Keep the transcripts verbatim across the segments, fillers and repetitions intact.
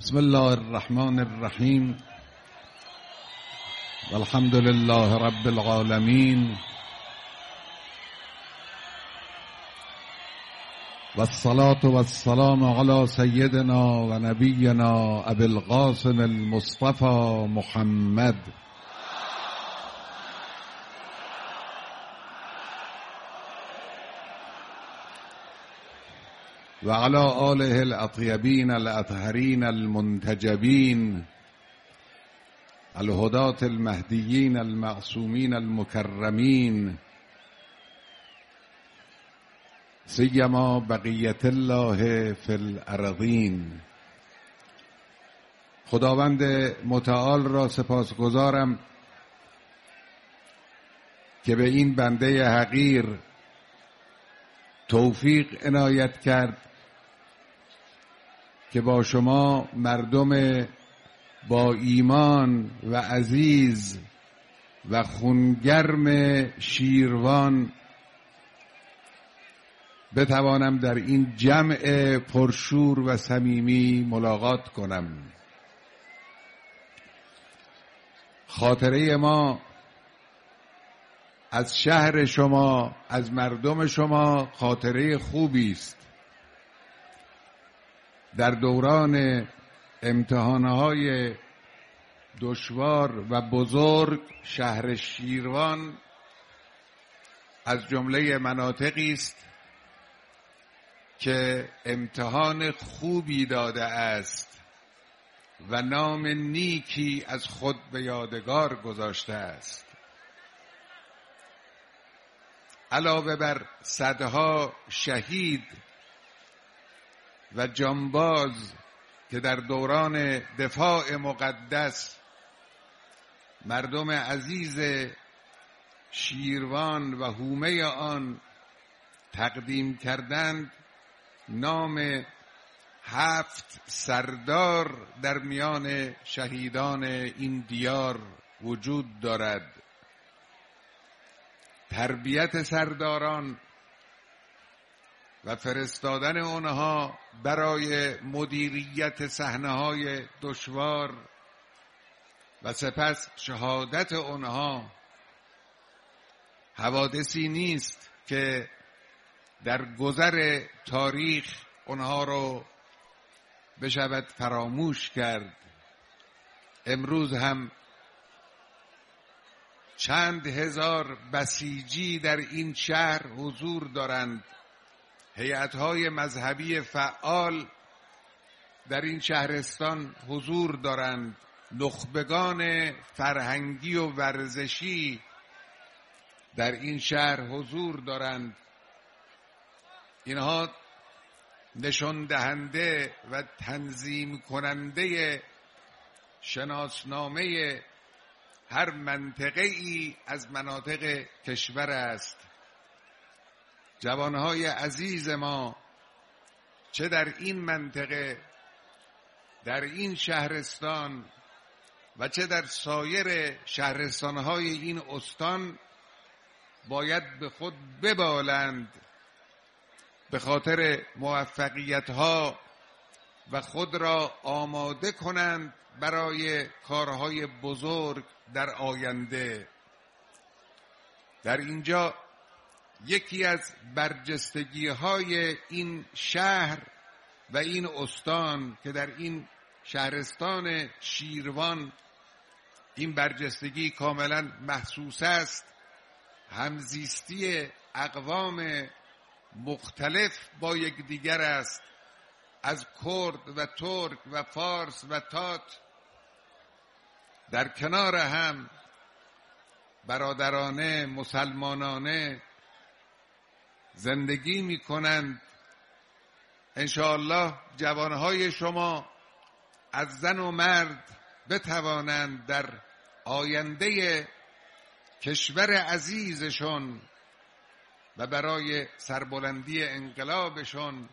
بسم الله الرحمن الرحیم والحمد لله رب العالمین والصلاة والسلام على سیدنا و نبینا ابی القاسم المصطفى محمد و علی آله الاطیبین الاطهرین المنتجبین الهداة المهدیین المعصومین المکرمین سیما بقیت الله فی الارضین. خداوند متعال را سپاسگزارم که به این بنده حقیر توفیق عنایت کرد که با شما مردم با ایمان و عزیز و خونگرم شیروان بتوانم در این جمع پرشور و صمیمی ملاقات کنم. خاطره ما از شهر شما، از مردم شما خاطره خوبی است. در دوران امتحانهای دشوار و بزرگ شهر شیروان از جمله مناطقی است که امتحان خوبی داده است و نام نیکی از خود به یادگار گذاشته است. علاوه بر صدها شهید و جانباز که در دوران دفاع مقدس مردم عزیز شیروان و حومه آن تقدیم کردند، نام هفت سردار در میان شهیدان این دیار وجود دارد. تربیت سرداران و فرستادن آنها برای مدیریت صحنه‌های دشوار و سپس شهادت آنها حوادثی نیست که در گذر تاریخ آنها رو بشود فراموش کرد. امروز هم چند هزار بسیجی در این شهر حضور دارند. هیئت‌های مذهبی فعال در این شهرستان حضور دارند. نخبگان فرهنگی و ورزشی در این شهر حضور دارند. اینها نشان دهنده و تنظیم کننده شناسنامه هر منطقه ای از مناطق کشور است. جوانهای عزیز ما چه در این منطقه، در این شهرستان و چه در سایر شهرستانهای این استان باید به خود ببالند به خاطر موفقیت‌ها و خود را آماده کنند برای کارهای بزرگ در آینده. در اینجا یکی از برجستگی‌های این شهر و این استان که در این شهرستان شیروان این برجستگی کاملا محسوس است، همزیستی اقوام مختلف با یکدیگر است. از کرد و ترک و فارس و تات در کنار هم برادرانه مسلمانانه زندگی می کنند. انشاءالله جوانهای شما از زن و مرد بتوانند در آینده کشور عزیزشون و برای سربلندی انقلابشون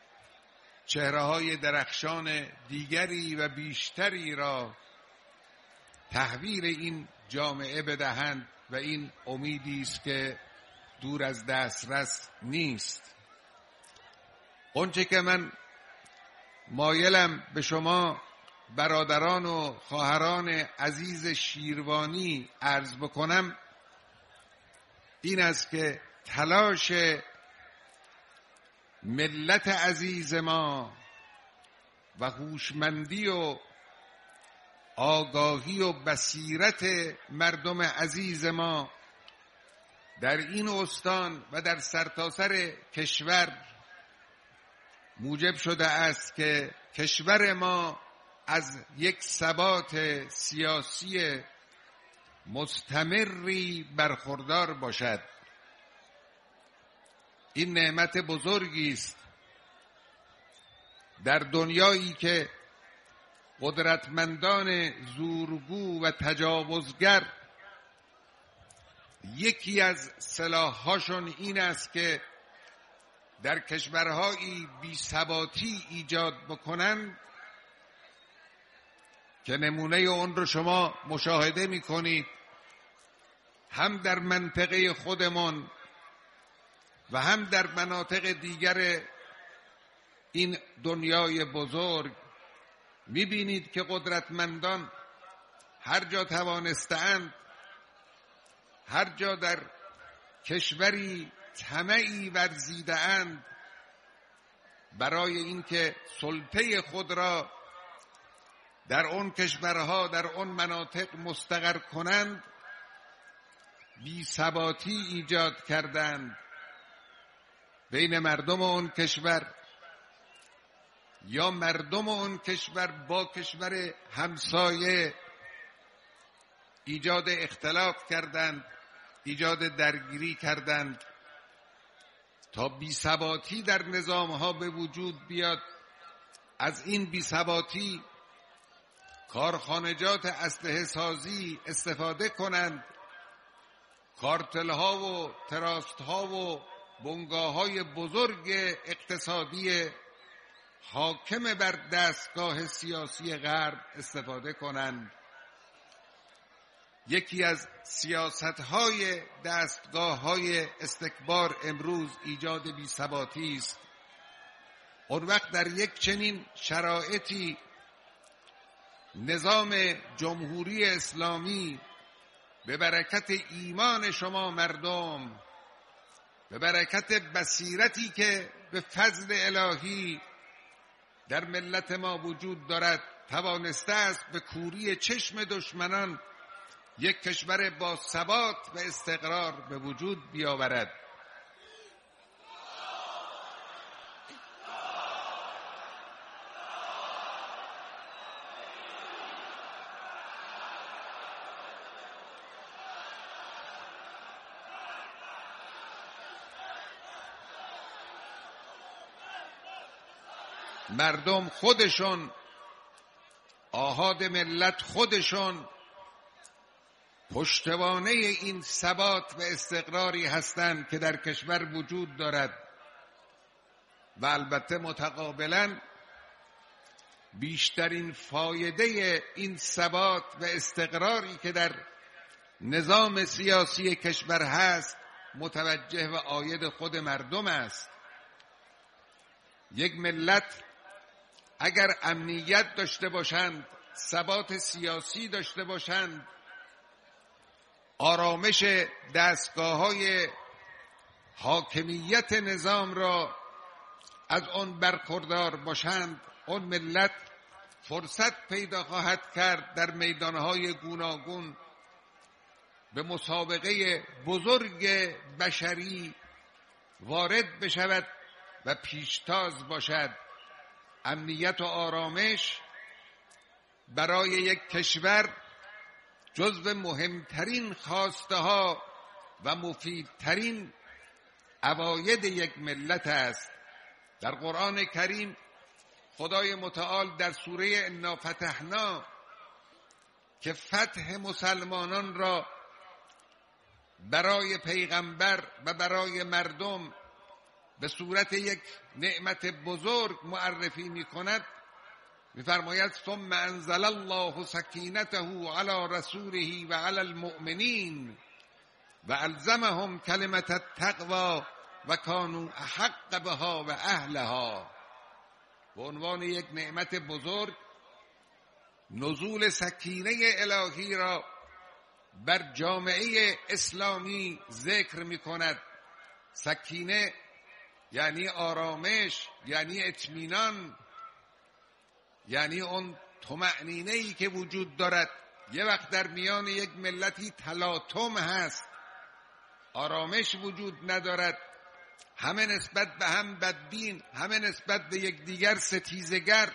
چهره‌های درخشان دیگری و بیشتری را تحویل این جامعه بدهند و این امیدی است که دور از دسترس نیست. اونچه که من مایلم به شما برادران و خواهران عزیز شیروانی عرض بکنم این است که تلاش ملت عزیز ما و هوشمندی و آگاهی و بصیرت مردم عزیز ما در این استان و در سرتاسر کشور موجب شده است که کشور ما از یک ثبات سیاسی مستمری برخوردار باشد. این نعمت بزرگی است در دنیایی که قدرتمندان زورگو و تجاوزگر یکی از سلاح‌هاشون این است که در کشورهایی بی‌ثباتی ایجاد بکنند که نمونه اون رو شما مشاهده می‌کنید هم در منطقه خودمون و هم در مناطق دیگر این دنیای بزرگ. می‌بینید که قدرتمندان هر جا توانسته‌اند، هر جا در کشوری طمعی ورزیده‌اند برای اینکه سلطه خود را در اون کشورها، در اون مناطق مستقر کنند، بی‌ثباتی ایجاد کردند بین مردم اون کشور یا مردم اون کشور با کشور همسایه ایجاد اختلاف کردند، ایجاد درگیری کردند تا بی‌ثباتی در نظامها به وجود بیاد. از این بی‌ثباتی کارخانجات اسلحه سازی استفاده کنند، کارتل‌ها و تراست‌ها و بنگاه‌های بزرگ اقتصادی حاکم بر دستگاه سیاسی غرب استفاده کنند. یکی از سیاست‌های دستگاه‌های استکبار امروز ایجاد بی‌ثباتی است. اون وقت در یک چنین شرایطی نظام جمهوری اسلامی به برکت ایمان شما مردم، به برکت بصیرتی که به فضل الهی در ملت ما وجود دارد، توانسته است به کوری چشم دشمنان یک کشور با ثبات و استقرار به وجود بیاورد. مردم خودشون، آحاد ملت خودشون پشتوانه این ثبات و استقراری هستند که در کشور وجود دارد و البته متقابلاً بیشترین فایده این ثبات و استقراری که در نظام سیاسی کشور هست متوجه و عاید خود مردم است. یک ملت اگر امنیت داشته باشند، ثبات سیاسی داشته باشند، آرامش دستگاه‌های حاکمیت نظام را از آن برخوردار باشند، آن ملت فرصت پیدا خواهد کرد در میدانهای گوناگون به مسابقه بزرگ بشری وارد بشود و پیشتاز باشد. امنیت و آرامش برای یک کشور جزو مهمترین خواسته ها و مفیدترین عواید یک ملت است. در قرآن کریم خدای متعال در سوره انا فتحنا که فتح مسلمانان را برای پیغمبر و برای مردم به صورت یک نعمت بزرگ معرفی می کند، می فرماید ثم انزل الله سکینته علی رسوله و علی المؤمنین و الزمهم کلمة التقوی و کانوا احق بها و اهلها. به عنوان یک نعمت بزرگ نزول سکینه الهی را بر جامعه اسلامی ذکر می کند. سکینه یعنی آرامش، یعنی اطمینان، یعنی اون طمأنینه‌ای که وجود دارد. یه وقت در میان یک ملتی تلاطم هست، آرامش وجود ندارد، همه نسبت به هم بدبین، همه نسبت به یک دیگر ستیزگر،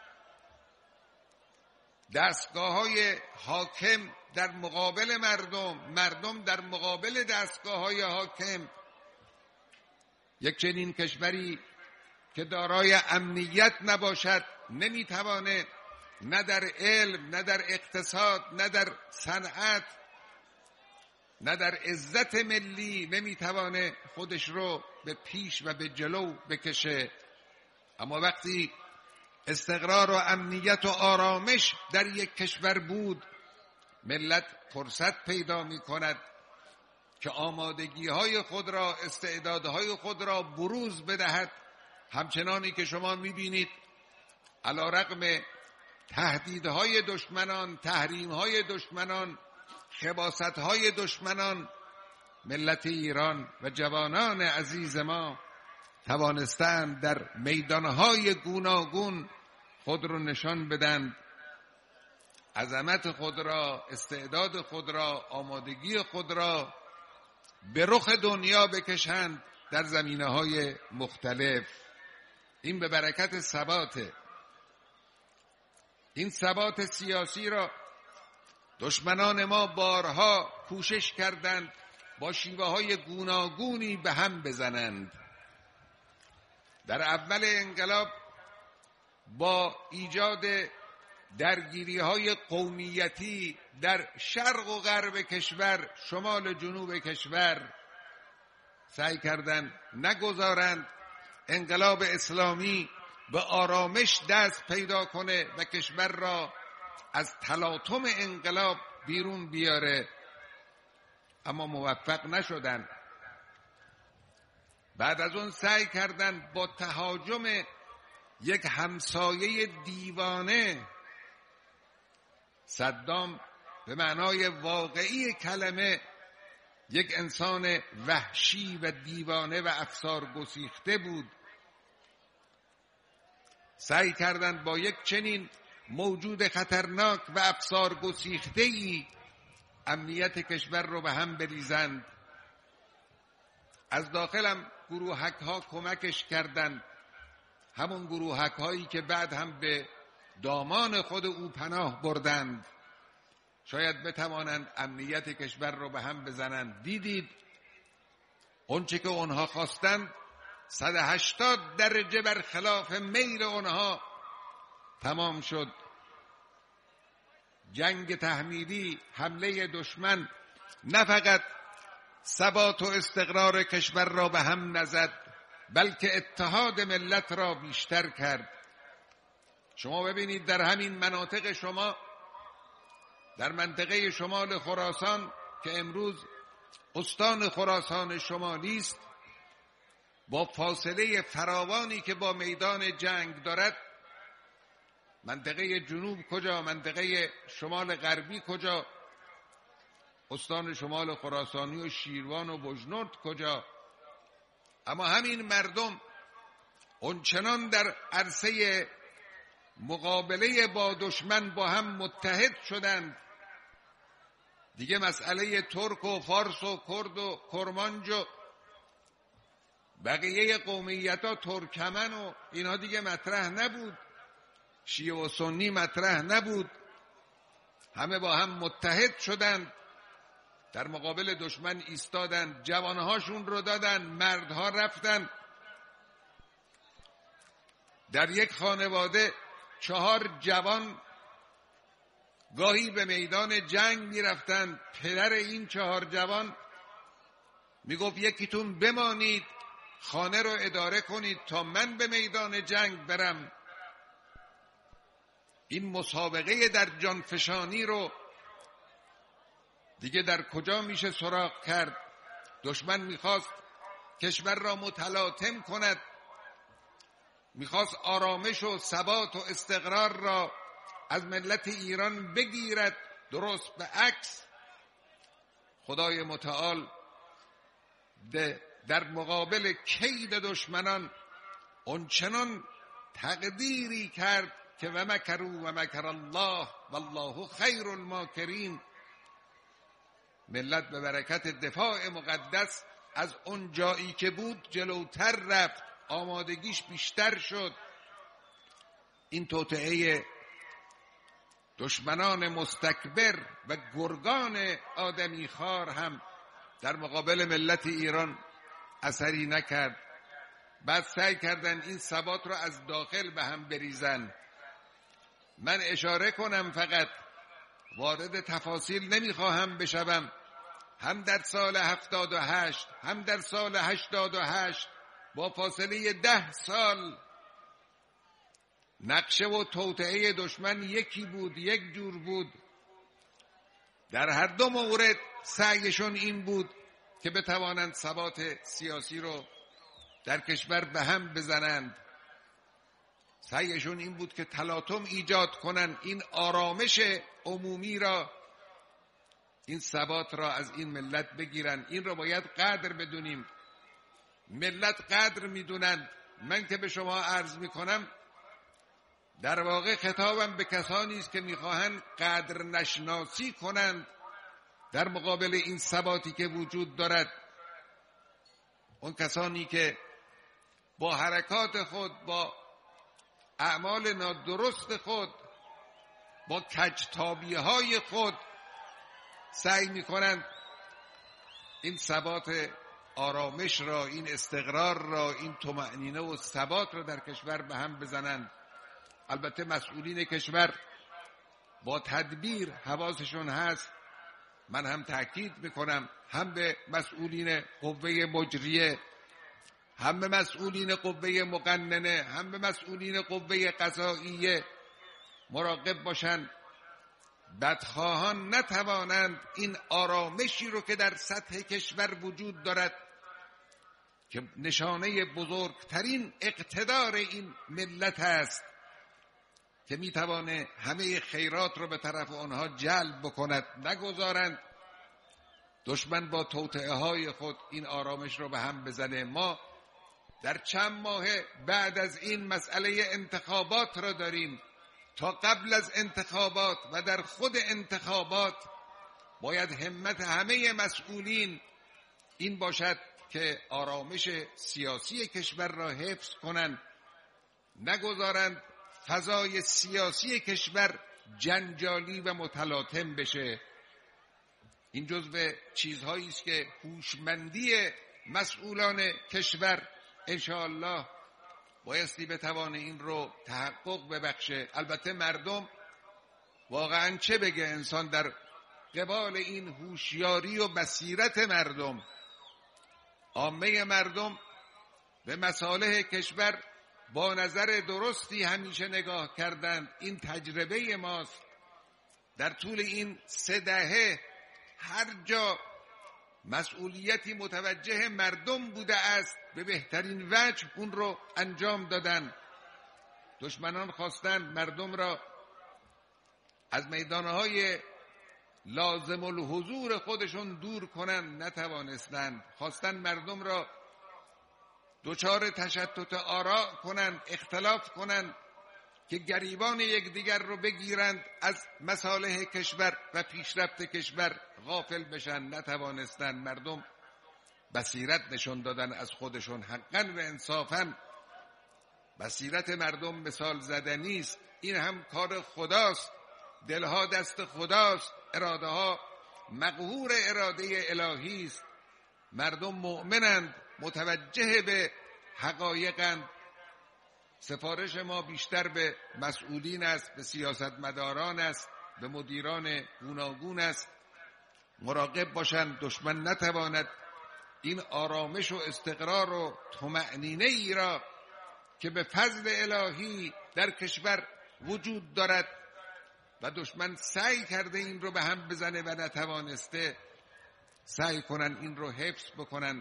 دستگاه‌های حاکم در مقابل مردم، مردم در مقابل دستگاه‌های حاکم. یک چنین کشوری که دارای امنیت نباشد نمیتوانه نه در علم، نه در اقتصاد، نه در صنعت، نه در عزت ملی نمیتوانه خودش رو به پیش و به جلو بکشه. اما وقتی استقرار و امنیت و آرامش در یک کشور بود، ملت فرصت پیدا می کند که آمادگی های خود را، استعدادهای خود را بروز بدهد. همچنانی که شما می بینید علی رغم تهدیدهای دشمنان، تحریمهای دشمنان، خباستهای دشمنان، ملت ایران و جوانان عزیز ما توانستند در میدانهای گوناگون خود را نشان بدن، عظمت خود را، استعداد خود را، آمادگی خود را به رخ دنیا بکشند در زمینه‌های مختلف. این به برکت ثبات. این ثبات سیاسی را دشمنان ما بارها کوشش کردند با شیوه‌های گوناگونی به هم بزنند. در اول انقلاب با ایجاد درگیری‌های قومیتی در شرق و غرب کشور، شمال و جنوب کشور، سعی کردند نگذارند انقلاب اسلامی به آرامش دست پیدا کنه و کشور را از تلاطم انقلاب بیرون بیاره، اما موفق نشدند. بعد از اون سعی کردند با تهاجم یک همسایه دیوانه، صدام به معنای واقعی کلمه یک انسان وحشی و دیوانه و افسار گسیخته بود، سعی کردند با یک چنین موجود خطرناک و افسار گسیخته‌ای امنیت کشور رو به هم بریزند. از داخلم گروهک ها کمکش کردند، همون گروهک هایی که بعد هم به دامان خود او پناه بردند، شاید بتوانند امنیت کشور رو به هم بزنند. دیدید اونچه که اونها خواستند صد و هشتاد درجه برخلاف میل اونها تمام شد. جنگ تحمیلی، حمله دشمن نه فقط ثبات و استقرار کشور را به هم نزد، بلکه اتحاد ملت را بیشتر کرد. شما ببینید در همین مناطق شما، در منطقه شمال خراسان که امروز استان خراسان شمالی است، با فاصله فراوانی که با میدان جنگ دارد، منطقه جنوب کجا، منطقه شمال غربی کجا، استان شمال خراسانی و شیروان و بجنورد کجا، اما همین مردم اونچنان در عرصه مقابله با دشمن با هم متحد شدند، دیگه مسئله ترک و فارس و کرد و کرمانج و بقیه قومیت ها، ترکمن و اینا دیگه مطرح نبود، شیعه و سنی مطرح نبود، همه با هم متحد شدند، در مقابل دشمن ایستادند، جوانهاشون رو دادن، مردها رفتن. در یک خانواده چهار جوان گاهی به میدان جنگ می رفتن. پدر این چهار جوان می گفت یکیتون بمانید خانه رو اداره کنید تا من به میدان جنگ برم. این مسابقه در جانفشانی رو دیگه در کجا میشه سراغ کرد؟ دشمن میخواست کشور را متلاطم کند، میخواست آرامش و ثبات و استقرار را از ملت ایران بگیرد، درست به عکس خدای متعال در مقابل کید دشمنان اونچنان تقدیری کرد که و مکروا و مکر الله والله خیر الماکرین. ملت به برکت دفاع مقدس از اون جایی که بود جلوتر رفت، آمادگیش بیشتر شد. این توطئه دشمنان مستکبر و گرگان آدمی خوار هم در مقابل ملت ایران اثری نکرد. بعد سعی کردن این ثبات رو از داخل به هم بریزن. من اشاره کنم، فقط وارد تفاصیل نمیخواهم بشوم. هم در سال هفتاد و هشت هم در سال هشتاد و هشت با فاصله ده سال نقشه و توطئه دشمن یکی بود، یک جور بود. در هر دو مورد سعیشون این بود که بتوانند ثبات سیاسی رو در کشور به هم بزنند. سعیشون این بود که تلاطم ایجاد کنند، این آرامش عمومی را، این ثبات را از این ملت بگیرن. این را باید قدر بدونیم. ملت قدر میدونند. من که به شما عرض میکنم در واقع خطابم به کسانی است که میخواهند قدر نشناسی کنند در مقابل این ثباتی که وجود دارد. اون کسانی که با حرکات خود، با اعمال نادرست خود، با کجتابی‌های خود سعی میکنند این ثبات آرامش را، این استقرار را، این طمأنینه و ثبات را در کشور به هم بزنند. البته مسئولین کشور با تدبیر حواسشون هست. من هم تأکید میکنم، هم به مسئولین قوه مجریه، هم به مسئولین قوه مقننه، هم به مسئولین قوه قضاییه مراقب باشند بدخواهان نتوانند این آرامشی رو که در سطح کشور وجود دارد، که نشانه بزرگترین اقتدار این ملت است که میتوانه همه خیرات رو به طرف آنها جلب بکند، نگذارند دشمن با توطئه های خود این آرامش رو به هم بزنه. ما در چند ماه بعد از این مسئله انتخابات را داریم. تا قبل از انتخابات و در خود انتخابات باید همت همه مسئولین این باشد که آرامش سیاسی کشور را حفظ کنند، نگذارند فضای سیاسی کشور جنجالی و متلاطم بشه. این جزو چیزهایی است که هوشمندی مسئولان کشور انشاءالله بایستی بتوانه این رو تحقق ببخشه. البته مردم واقعا چه بگه انسان در قبال این هوشیاری و بصیرت مردم. عامه مردم به مصالح کشور با نظر درستی همیشه نگاه کردند. این تجربه ماست. در طول این سه دهه هر جا مسئولیتی متوجه مردم بوده است به بهترین وجه اون رو انجام دادن. دشمنان خواستند مردم را از میدانهای لازم الحضور خودشون دور کنند، نتوانستند. خواستند مردم را دچار تشتت آراء کنند، اختلاف کنند که گریبان یکدیگر رو بگیرند، از مصالح کشور و پیشرفت کشور غافل بشن، نتوانستند. مردم بصیرت نشون دادن از خودشون. حقا و انصافا بصیرت مردم مثال زدنی است. این هم کار خداست، دلها دست خداست، اراده ها مقهور اراده الهی است. مردم مؤمنند، متوجه به حقایقند. سفارش ما بیشتر به مسئولین است، به سیاستمداران است، به مدیران گوناگون است. مراقب باشند دشمن نتواند این آرامش و استقرار و طمأنینه ای را که به فضل الهی در کشور وجود دارد و دشمن سعی کرده این رو به هم بزنه و نتوانسته، سعی کنن این رو حفظ بکنن،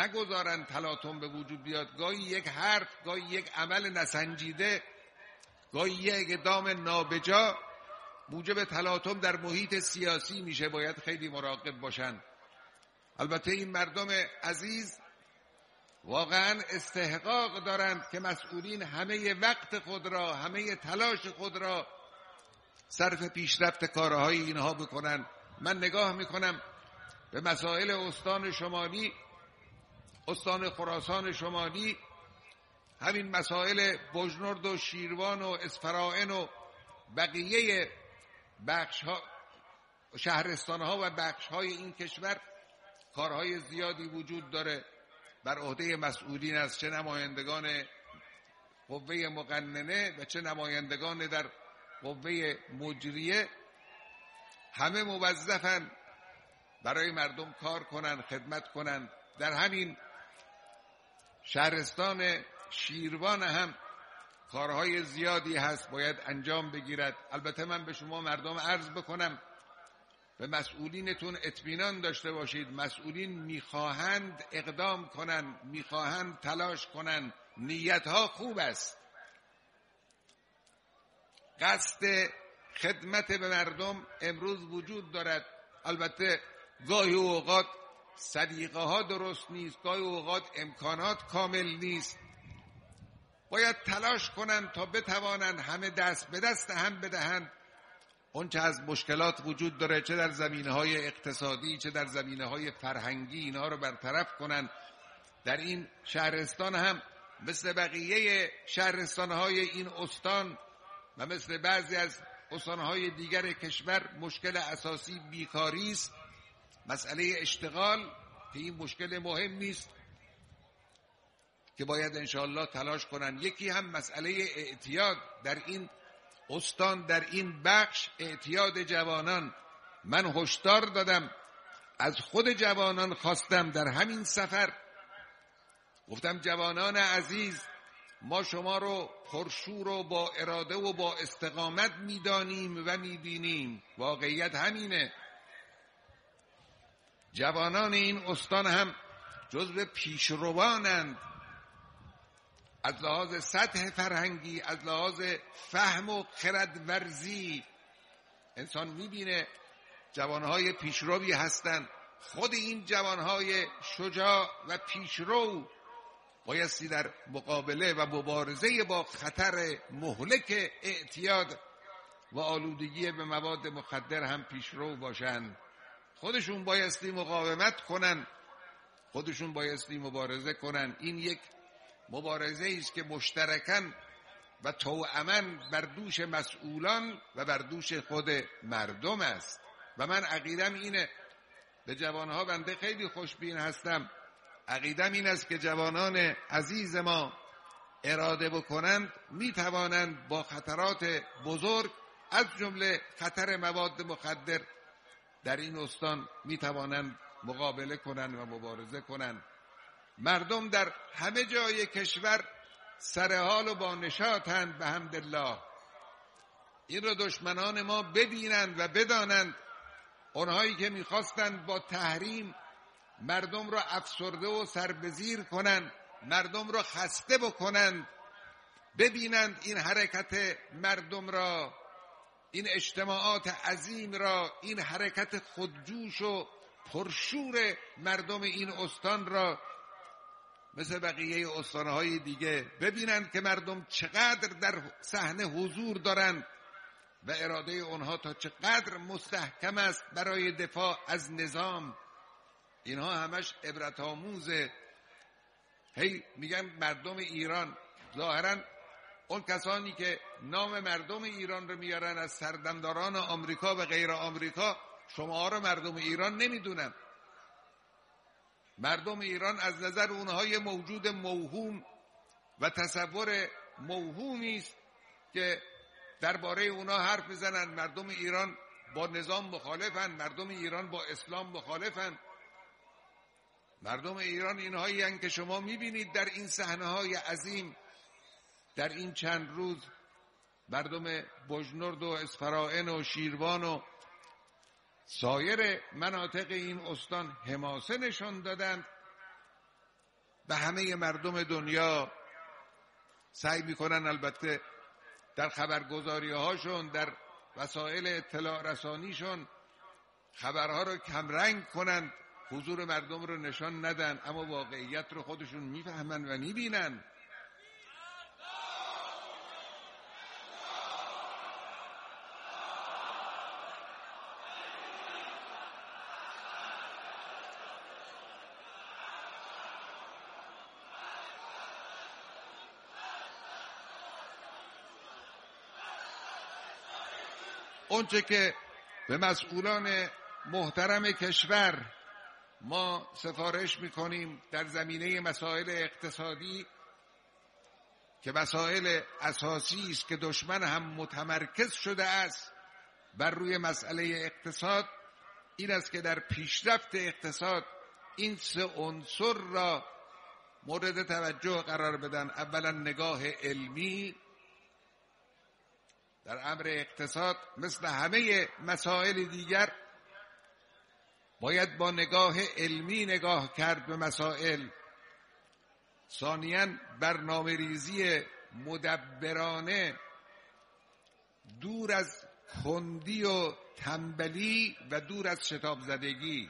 نگذارن تلاطم به وجود بیاد. گاهی یک حرف، گاهی یک عمل نسنجیده گاهی یک اقدام نابجا موجب تلاطم در محیط سیاسی میشه، باید خیلی مراقب باشن. البته این مردم عزیز واقعا استحقاق دارند که مسئولین همه وقت خود را، همه تلاش خود را صرف پیشرفت کارهای اینها بکنن. من نگاه میکنم به مسائل استان شمالی، استان خراسان شمالی، همین مسائل بجنورد و شیروان و اصفرائین و بقیه بخش ها، شهرستان ها و بخش های این کشور کارهای زیادی وجود داره. بر عهده مسئولین است، چه نمایندگان قوه مقننه و چه نمایندگان در قوه مجریه، همه موظفن برای مردم کار کنن، خدمت کنن. در همین شهرستان شیروان هم کارهای زیادی هست باید انجام بگیرد. البته من به شما مردم عرض بکنم، به مسئولینتون اطمینان داشته باشید. مسئولین میخواهند اقدام کنن، میخواهند تلاش کنن، نیتها خوب است، قصد خدمت به مردم امروز وجود دارد. البته گاهی اوقات سلیقه ها درست نیست، گاهی اوقات امکانات کامل نیست. باید تلاش کنند تا بتوانند همه دست به دست هم بدهند اون چه از مشکلات وجود داره، چه در زمینه‌های اقتصادی چه در زمینه‌های فرهنگی، اینا رو برطرف کنند. در این شهرستان هم مثل بقیه شهرستان‌های این استان و مثل بعضی از استان‌های دیگر کشور مشکل اساسی بیکاری است. مسئله اشتغال که این مشکل مهم نیست که باید انشاءالله تلاش کنن. یکی هم مسئله اعتیاد در این استان، در این بخش، اعتیاد جوانان. من هشدار دادم، از خود جوانان خواستم در همین سفر، گفتم جوانان عزیز، ما شما رو پرشور و با اراده و با استقامت میدانیم و میبینیم، واقعیت همینه. جوانان این استان هم جزو پیشروانند از لحاظ سطح فرهنگی، از لحاظ فهم و خرد ورزی. انسان میبینه جوانهای پیشروی هستند. خود این جوانهای شجاع و پیشرو بایستی در مقابله و مبارزه با خطر مهلک اعتیاد و آلودگی به مواد مخدر هم پیشرو باشند. خودشون بایستی مقاومت کنن، خودشون بایستی مبارزه کنن. این یک مبارزه است که مشترکاً و توأماً بر دوش مسئولان و بر دوش خود مردم است. و من عقیدم اینه، به جوانها بنده خیلی خوشبین هستم. عقیدم این است که جوانان عزیز ما اراده بکنند میتوانند با خطرات بزرگ از جمله خطر مواد مخدر در این استان میتوانند مقابله کنند و مبارزه کنند. مردم در همه جای کشور سرحال و با نشاطند به حمدالله. این را دشمنان ما ببینند و بدانند. اونهایی که میخواستند با تحریم مردم را افسرده و سربزیر کنند، مردم را خسته بکنند، ببینند این حرکت مردم را، این اجتماعات عظیم را، این حرکت خودجوش و پرشور مردم این استان را مثل بقیه استانهای دیگه ببینند که مردم چقدر در صحنه حضور دارند و اراده اونها تا چقدر مستحکم است برای دفاع از نظام. اینها همش عبرت آموزه. هی میگن مردم ایران، ظاهرا اون کسانی که نام مردم ایران رو میارن از سردمداران آمریکا و غیر آمریکا، شما رو مردم ایران نمیدونن. مردم ایران از نظر اونهای موجود موهوم و تصور موهومی است که درباره اونها حرف میزنن. مردم ایران با نظام مخالفن، مردم ایران با اسلام مخالفن. مردم ایران اینهایی هستند که شما میبینید در این صحنه‌های عظیم در این چند روز مردم بجنورد و اصفرائین و شیروان و سایر مناطق این استان حماسه نشان دادند. به همه مردم دنیا سعی میکنن البته در خبرگزاری هاشون، در وسایل اطلاع رسانیشون خبرها رو کمرنگ کنند، حضور مردم رو نشان ندن، اما واقعیت رو خودشون میفهمن و میبینن. اونچه که به مسئولان محترم کشور ما سفارش میکنیم در زمینه مسائل اقتصادی که مسائل اساسی است که دشمن هم متمرکز شده است بر روی مسئله اقتصاد، این است که در پیشرفت اقتصاد این سه عنصر را مورد توجه قرار بدن. اولا نگاه علمی در امر اقتصاد، مثل همه مسائل دیگر باید با نگاه علمی نگاه کرد به مسائل. ثانیاً برنامه ریزی مدبرانه دور از کندی و تنبلی و دور از شتاب زدگی.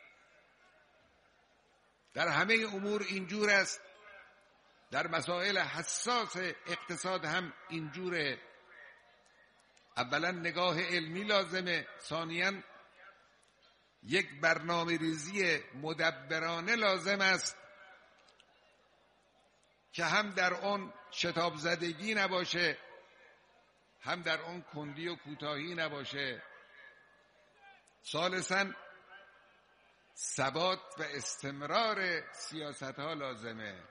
در همه امور اینجور است، در مسائل حساس اقتصاد هم اینجوره. اولا نگاه علمی لازمه، ثانیاً یک برنامه ریزی مدبرانه لازم است که هم در اون شتاب زدگی نباشه، هم در اون کندی و کوتاهی نباشه. ثالثاً ثبات و استمرار سیاست ها لازمه.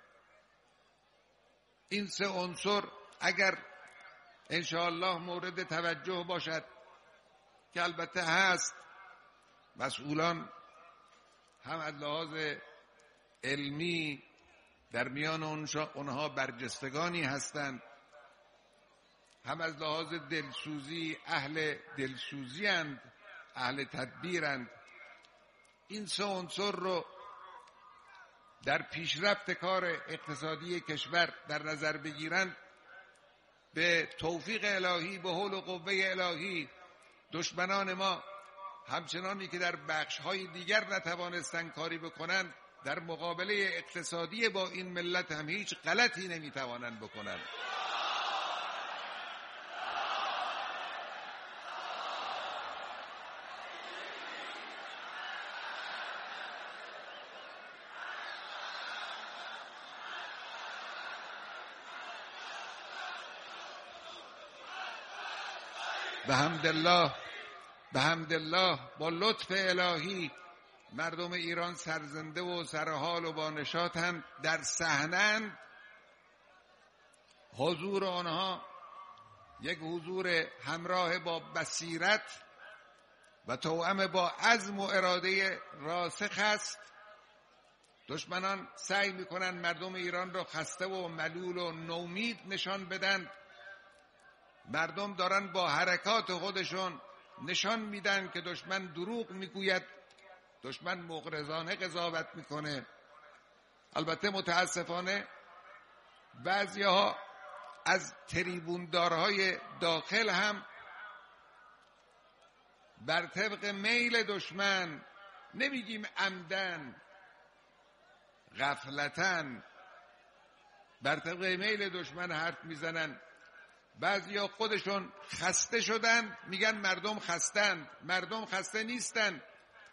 این سه عنصر اگر انشاءالله مورد توجه باشد، که البته هست، مسئولان هم از لحاظ علمی در میان اونها برجستگانی هستند، هم از لحاظ دلسوزی اهل دلسوزی اند، اهل تدبیرند. این سه عنصر رو در پیشرفت کار اقتصادی کشور در نظر بگیرند، به توفیق الهی، به حول و قوه الهی، دشمنان ما همچنانی که در بخش‌های دیگر نتوانستن کاری بکنند، در مقابله اقتصادی با این ملت هم هیچ غلطی نمیتوانند بکنند. به حمدالله به حمدالله با لطف الهی مردم ایران سرزنده و سرحال و با نشاطند، در صحنه‌اند. حضور آنها یک حضور همراه با بصیرت و توأم با عزم و اراده راسخ است. دشمنان سعی میکنند مردم ایران را خسته و ملول و نومید نشان بدن. مردم دارن با حرکات خودشون نشان میدن که دشمن دروغ میگوید، دشمن مغرضانه قضاوت میکنه. البته متاسفانه بعضیها از تریبوندارهای داخل هم بر طبق میل دشمن، نمیگیم عمدن، غفلتن، بر طبق میل دشمن حرف میزنن. بعضیا خودشون خسته شدن میگن مردم خستند. مردم خسته نیستن.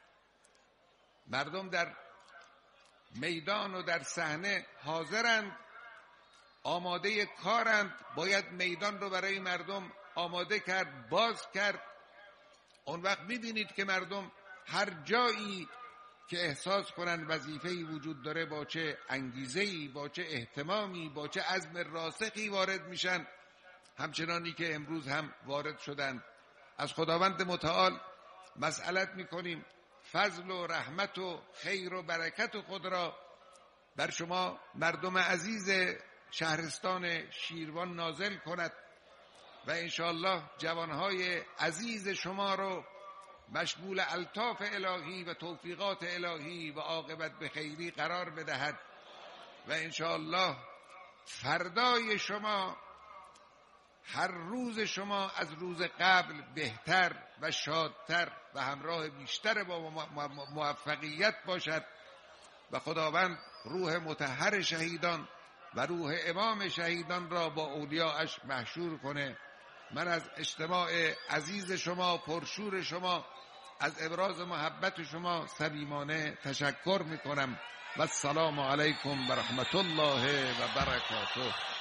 مردم در میدان و در صحنه حاضرند، آماده کارند. باید میدان رو برای مردم آماده کرد، باز کرد. اون وقت میبینید که مردم هر جایی که احساس کنند وظیفه‌ای وجود داره، با چه انگیزه‌ای، با چه اهتمامی، با چه عزم راسخی وارد میشن، همچنانی که امروز هم وارد شدند. از خداوند متعال مسئلت میکنیم فضل و رحمت و خیر و برکت خود را بر شما مردم عزیز شهرستان شیروان نازل کند و انشاءالله جوانهای عزیز شما رو مشمول الطاف الهی و توفیقات الهی و عاقبت به خیری قرار بدهد و انشاءالله فردای شما هر روز شما از روز قبل بهتر و شادتر و همراه بیشتر با موفقیت باشد و خداوند روح مطهر شهیدان و روح امام شهیدان را با اولیاءش محشور کنه. من از اجتماع عزیز شما، پرشور شما، از ابراز محبت شما صمیمانه تشکر میکنم و السلام علیکم و رحمت الله و برکاته.